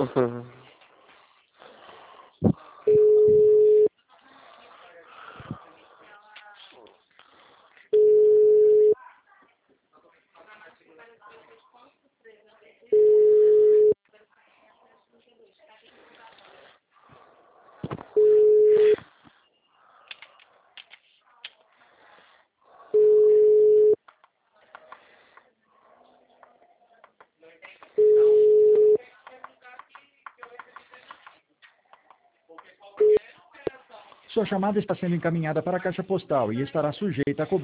Sua chamada está sendo encaminhada para a caixa postal e estará sujeita a cobrança.